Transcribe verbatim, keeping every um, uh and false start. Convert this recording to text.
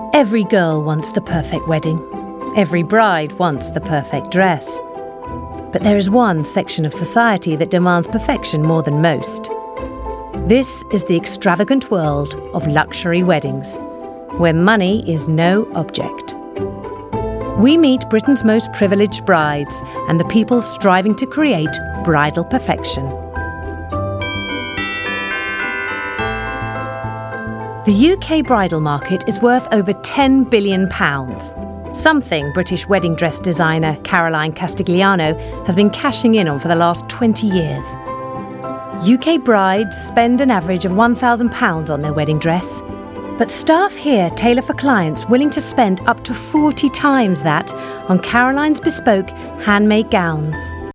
Every girl wants the perfect wedding. Every bride wants the perfect dress. But there is one section of society that demands perfection more than most. This is the extravagant world of luxury weddings, where money is no object. We meet Britain's most privileged brides and the people striving to create bridal perfection. The U K bridal market is worth over ten billion pounds, something British wedding dress designer Caroline Castigliano has been cashing in on for the last twenty years. U K brides spend an average of one thousand pounds on their wedding dress, but staff here tailor for clients willing to spend up to forty times that on Caroline's bespoke handmade gowns.